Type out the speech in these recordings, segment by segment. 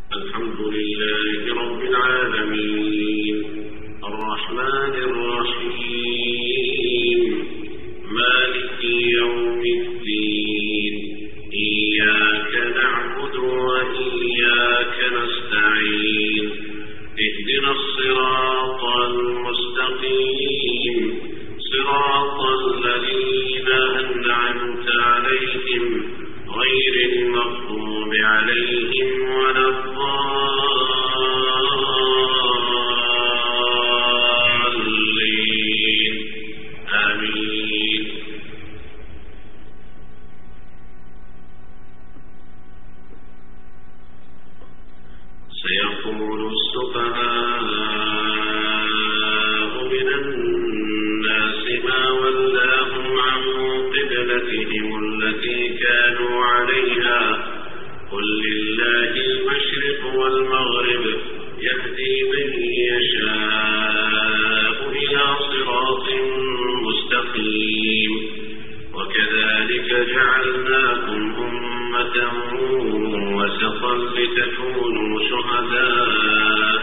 الحمد لله رب العالمين الرحمن الرحيم مالك يوم الدين إياك نعبد وإياك نستعين اهدنا الصراط المستقيم صراط الذين أنعمت عليهم غير المغضوب عليهم ولا الضالين آمين. سيقول السفهاء من الناس ما ولاهم عن قبلتهم التي كانوا عليها قل لله المشرق والمغرب يهدي من يشاء إلى صراط مستقيم وكذلك جعلناكم أمة وسطا لتكونوا شهداء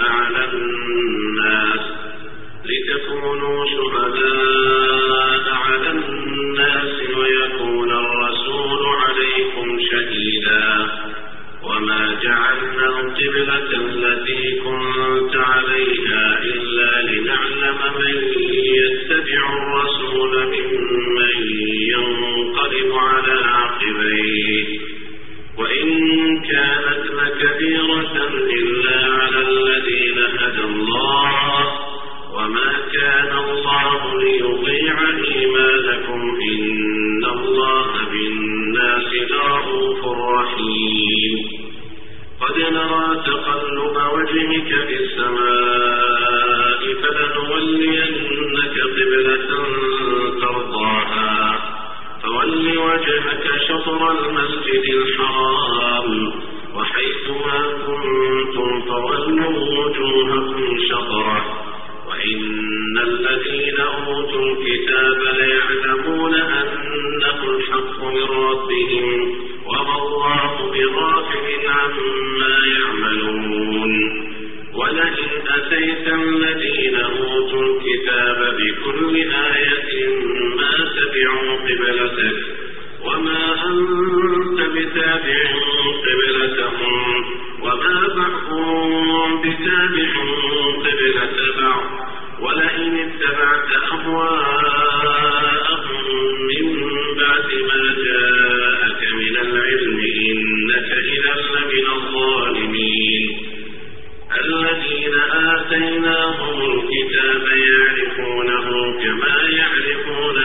على الناس ويكون الرسول عليكم شهيدا وما جعلنا القبلة التي كنت عليها إلا لنعلم من يتبع الرسول ممن ينقلب على عقبيه وإن كانت لكبيرة إلا على الذين هدى الله وما كان الله ليضيع إيمانكم إن الله بالناس لرءوف رحيم. قد نرى تقلب وجهك في السماء فلنولينك قبلة ترضاها فول وجهك شطر المسجد الحرام وحيثما كنتم فولوا وجوهكم شطره وإن الذين أوتوا الكتاب ليعلمون أنه الحق من ربهم وما الله بغافل عما يعملون. ولئن أتيت الذين أوتوا الكتاب بكل آية ما تبعوا قبلتك وما أنت بتابع قبلتهم وما بعضهم بتابع قبلة بعض ولئن اتبعت أهواءهم من بعد ما جاءك من العلم إنك إذا لمن الظالمين. الذين آتيناهم الكتاب يعرفونه كما يعرفون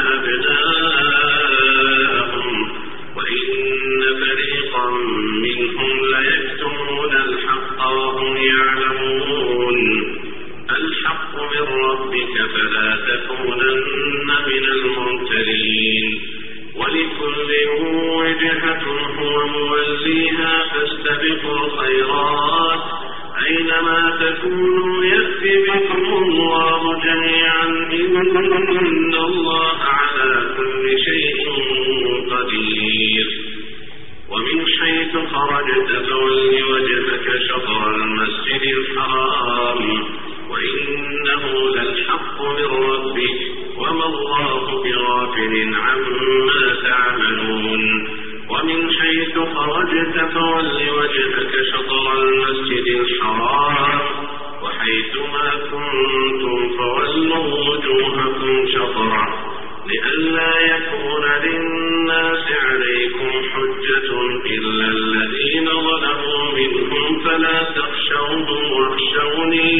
أبناءهم وإن فريقا منهم ليكتمون الحق وهم يعلمون. الحق من ربك فلا تكونن من الممترين. ولكل وجهة هو موليها فاستبقوا الخيرات أينما تكونوا يأتي بكم الله جميعا إن الله على كل شيء قدير. ومن حيث خرجت فول وجهك شطر المسجد الحرام وإنه للحق من ربك وما الله بغافل عما تعملون. ومن حيث خرجت فول وجهك شطر المسجد الحرام وحيثما كنتم فولوا وجوهكم شطره لئلا يكون للناس عليكم حجة إلا الذين ظلموا منهم فلا تخشوهم واخشوني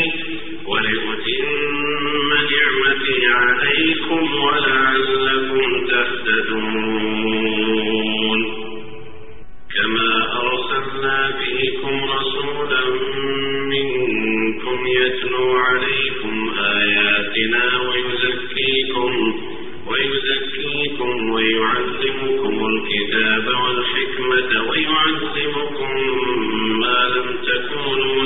ولأتم نعمتي عليكم ولعلكم تهتدون. كما أرسلنا فيكم رسولا منكم يتلو عليكم آياتنا ويزكيكم ويعلمكم الكتاب والحكمة ويعلمكم ما لم تكونوا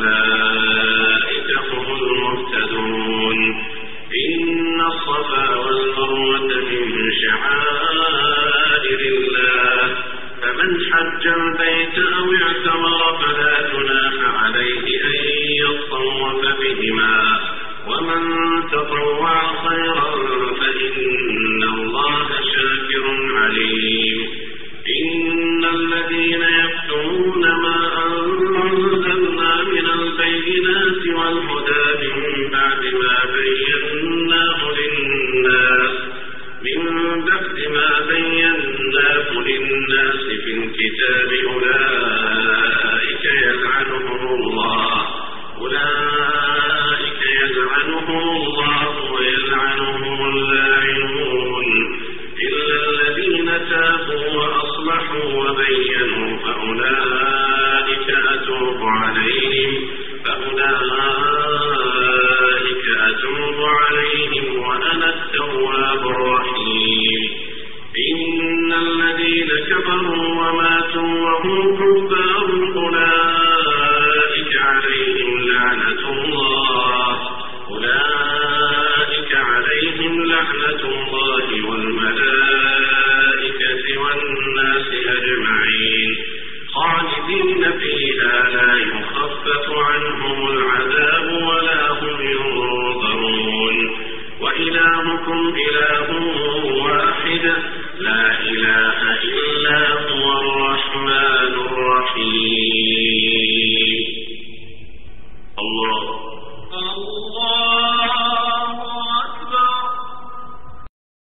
فأولئك هم المهتدون. إن الصفا والمروة من شعائر الله فمن حج البيت أو اعتمر فلا جناح عليه أن يطوف بهما ومن تطوع خيرا فإن الله شاكر عليم. إن الذين يكتمون ما أنزلنا من البينات والهدى من بعد ما بيناه للناس في الكتاب أولئك يلعنهم الله ويلعنهم اللاعنون إلا الذين تابوا وأصلحوا وبينوا فأولئك